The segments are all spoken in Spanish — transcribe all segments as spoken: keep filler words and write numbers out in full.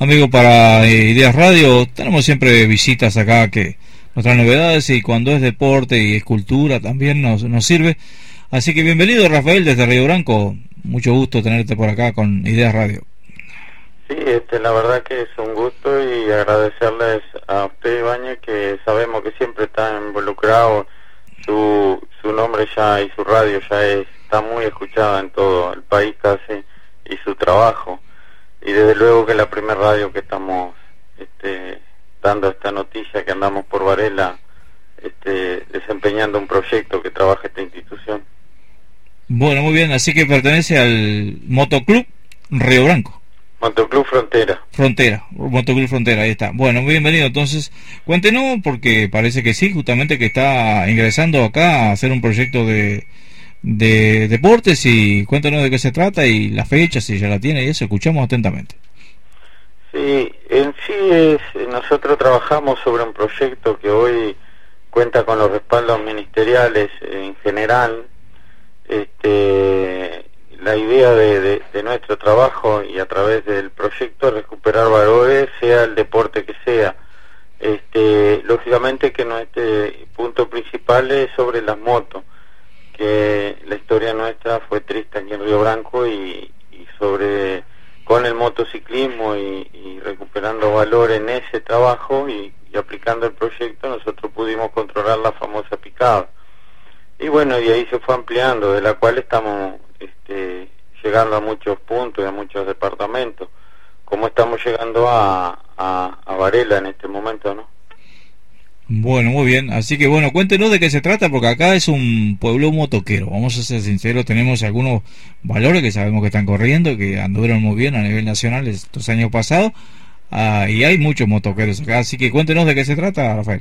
Amigo, para eh, Ideas Radio tenemos siempre visitas acá que nos traen novedades, y cuando es deporte y es cultura también nos, nos sirve. Así que bienvenido, Rafael, desde Río Branco. Mucho gusto tenerte por acá con Ideas Radio. Sí, este, la verdad que es un gusto, y agradecerles a usted, Ibañez, que sabemos que siempre está involucrado. Su, su nombre ya y su radio ya es, está muy escuchada en todo el país casi, y su trabajo. Y desde luego que es la primera radio que estamos este, dando esta noticia, que andamos por Varela este, desempeñando un proyecto que trabaja esta institución. Bueno, muy bien, así que pertenece al Motoclub Río Branco. Motoclub Frontera. Frontera, Motoclub Frontera, ahí está. Bueno, muy bienvenido. Entonces, cuéntenos, porque parece que sí, justamente que está ingresando acá a hacer un proyecto de, de deportes, y cuéntenos de qué se trata y la fecha, si ya la tiene, y eso, escuchamos atentamente. Sí, en sí es, nosotros trabajamos sobre un proyecto que hoy cuenta con los respaldos ministeriales en general. Este, la idea de, de, de nuestro trabajo y a través del proyecto es recuperar valores, sea el deporte que sea. Este, lógicamente que nuestro punto principal es sobre las motos, que la historia nuestra fue triste aquí en Río Branco, y, y sobre con el motociclismo y, y recuperando valor en ese trabajo y, y aplicando el proyecto, nosotros pudimos controlar la famosa picada. Y bueno, y ahí se fue ampliando, de la cual estamos este, llegando a muchos puntos y a muchos departamentos, como estamos llegando a, a, a Varela en este momento, ¿no? Bueno, muy bien, así que bueno, cuéntenos de qué se trata, porque acá es un pueblo motoquero, vamos a ser sinceros, tenemos algunos valores que sabemos que están corriendo, que anduvieron muy bien a nivel nacional estos años pasados, uh, y hay muchos motoqueros acá, así que cuéntenos de qué se trata, Rafael.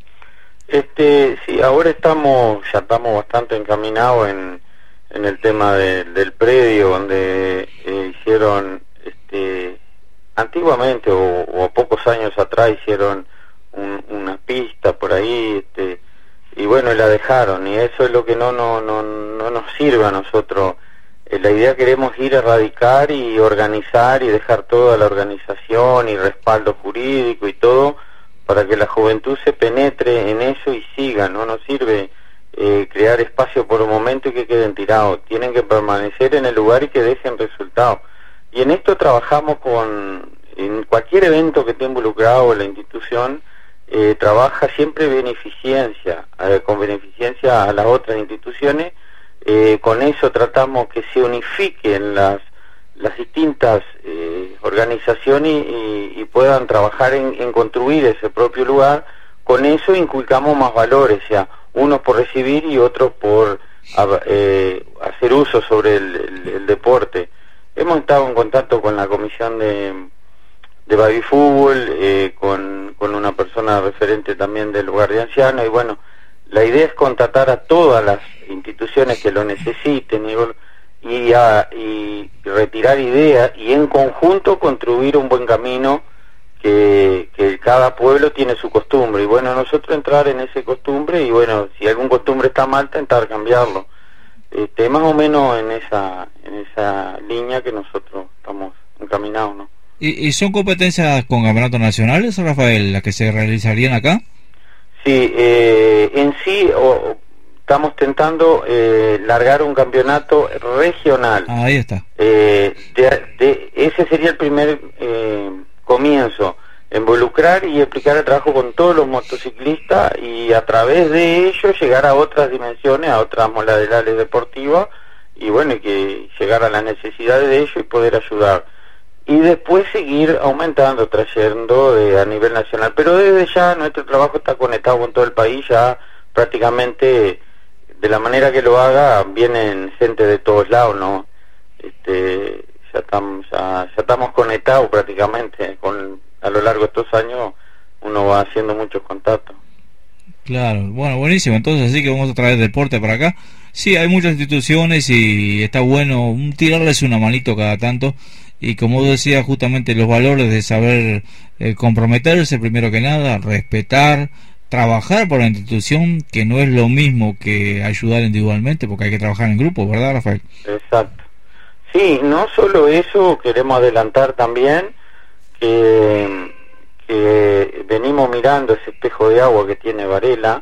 Este, sí, ahora estamos, ya estamos bastante encaminados en, en el tema de, del predio, donde eh, hicieron, este, antiguamente o, o a pocos años atrás hicieron un, una pista por ahí, este, y bueno, la dejaron, y eso es lo que no, no, no, no nos sirve a nosotros. Eh, la idea queremos ir a erradicar y organizar y dejar toda la organización y respaldo jurídico y todo, para que la juventud se penetre en eso y siga. No nos sirve eh, crear espacio por un momento y que queden tirados, tienen que permanecer en el lugar y que dejen resultados. Y en esto trabajamos con, en cualquier evento que esté involucrado la institución, eh, trabaja siempre beneficencia, eh, con beneficencia a las otras instituciones. Eh, con eso tratamos que se unifiquen las las distintas eh, organizaciones y, y puedan trabajar en, en construir ese propio lugar. Con eso inculcamos más valores, o sea, unos por recibir y otros por eh, hacer uso sobre el, el, el deporte. Hemos estado en contacto con la comisión de, de baby fútbol, eh, con, con una persona referente también del lugar de ancianos, y bueno, la idea es contratar a todas las instituciones que lo necesiten y Y, a, y retirar ideas y en conjunto construir un buen camino, que, que cada pueblo tiene su costumbre, y bueno, nosotros entrar en ese costumbre, y bueno, si algún costumbre está mal, intentar cambiarlo. Este, más o menos en esa en esa línea que nosotros estamos encaminados, ¿no? ¿Y, y son competencias con campeonatos nacionales, Rafael, las que se realizarían acá? Sí, eh, en sí o, estamos tentando eh, largar un campeonato regional. Ah, ahí está. Eh, de, de, ese sería el primer eh, comienzo, involucrar y explicar el trabajo con todos los motociclistas, y a través de ello llegar a otras dimensiones, a otras modalidades deportivas, y bueno, y que llegar a las necesidades de ellos y poder ayudar. Y después seguir aumentando, trayendo de, a nivel nacional. Pero desde ya nuestro trabajo está conectado con todo el país, ya prácticamente de la manera que lo haga, vienen gente de todos lados, ¿no? Este, ya estamos, ya, ya estamos conectados prácticamente, con a lo largo de estos años uno va haciendo muchos contactos. Claro, bueno, buenísimo, entonces así que vamos a traer deporte para acá. Sí, hay muchas instituciones y está bueno tirarles una manito cada tanto, y como decía, justamente los valores de saber eh, comprometerse primero que nada, respetar, trabajar por la institución, que no es lo mismo que ayudar individualmente, porque hay que trabajar en grupo, ¿verdad, Rafael? Exacto. Sí, no solo eso, queremos adelantar también que, que venimos mirando ese espejo de agua que tiene Varela,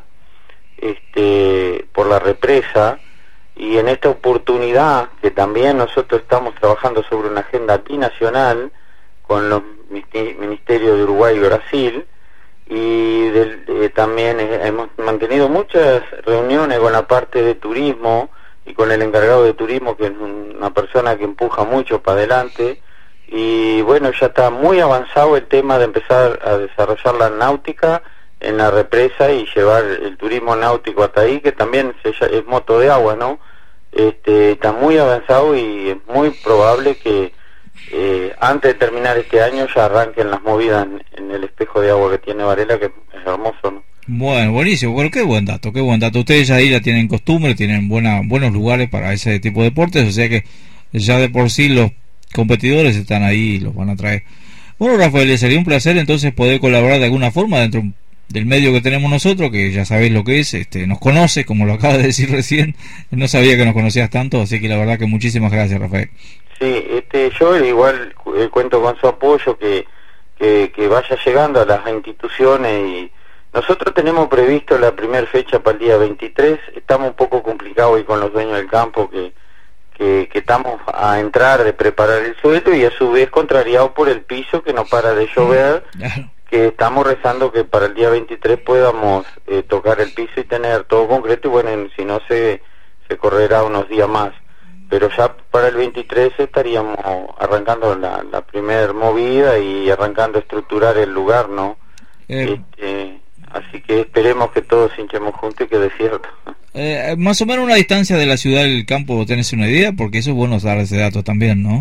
este, por la represa, y en esta oportunidad que también nosotros estamos trabajando sobre una agenda binacional con los ministerios de Uruguay y Brasil, y del, eh, también eh, hemos mantenido muchas reuniones con la parte de turismo y con el encargado de turismo, que es una persona que empuja mucho para adelante, y bueno, ya está muy avanzado el tema de empezar a desarrollar la náutica en la represa y llevar el turismo náutico hasta ahí, que también se, es moto de agua, ¿no? Este, está muy avanzado y es muy probable que eh, antes de terminar este año ya arranquen las movidas en, en el espejo de agua que tiene Varela, que es hermoso, ¿no? Bueno, buenísimo, bueno, qué buen dato, qué buen dato. Ustedes ya ahí ya tienen costumbre, tienen buena, buenos lugares para ese tipo de deportes, o sea que ya de por sí los competidores están ahí y los van a traer. Bueno, Rafael, sería un placer entonces poder colaborar de alguna forma dentro del medio que tenemos nosotros, que ya sabéis lo que es, este, nos conoce, como lo acaba de decir recién, no sabía que nos conocías tanto, así que la verdad que muchísimas gracias, Rafael. Sí, este, yo igual eh, cuento con su apoyo, que, que, que vaya llegando a las instituciones, y nosotros tenemos previsto la primera fecha para el día veintitrés, estamos un poco complicados hoy con los dueños del campo, que, que, que estamos a entrar de preparar el suelo, y a su vez contrariados por el piso que no para de llover, claro, que estamos rezando que para el día veintitrés podamos eh, tocar el piso y tener todo concreto, y bueno, si no se, se correrá unos días más, pero ya para el veintitrés estaríamos arrancando la, la primer movida y arrancando a estructurar el lugar, ¿no? Eh, este, así que esperemos que todos hinchemos juntos y que de cierto. Eh, más o menos una distancia de la ciudad del campo, ¿tenés una idea? Porque eso es bueno dar ese dato también, ¿no?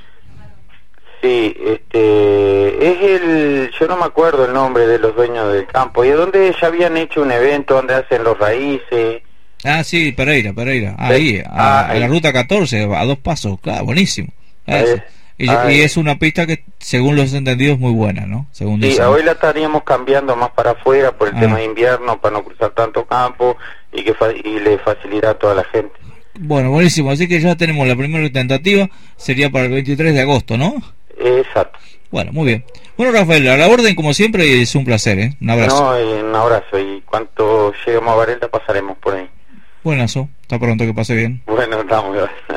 Sí, este, es el, yo no me acuerdo el nombre de los dueños del campo, y es donde ya habían hecho un evento donde hacen los raíces. Ah, sí, Pereira, Pereira, ahí, a, ah, a la ruta catorce, a dos pasos, claro, buenísimo. Eh, y, y es una pista que, según los entendidos, muy buena, ¿no? Según sí, dicen. Hoy la estaríamos cambiando más para afuera por el ah. tema de invierno, para no cruzar tanto campo, y que fa y le facilita a toda la gente. Bueno, buenísimo, así que ya tenemos la primera tentativa, sería para el veintitrés de agosto, ¿no? Exacto. Bueno, muy bien. Bueno, Rafael, a la orden como siempre, y es un placer, ¿eh? Un abrazo. No, eh, un abrazo, y cuanto lleguemos a Varela pasaremos por ahí. Buenazo, hasta pronto, que pase bien. Bueno, estamos, gracias.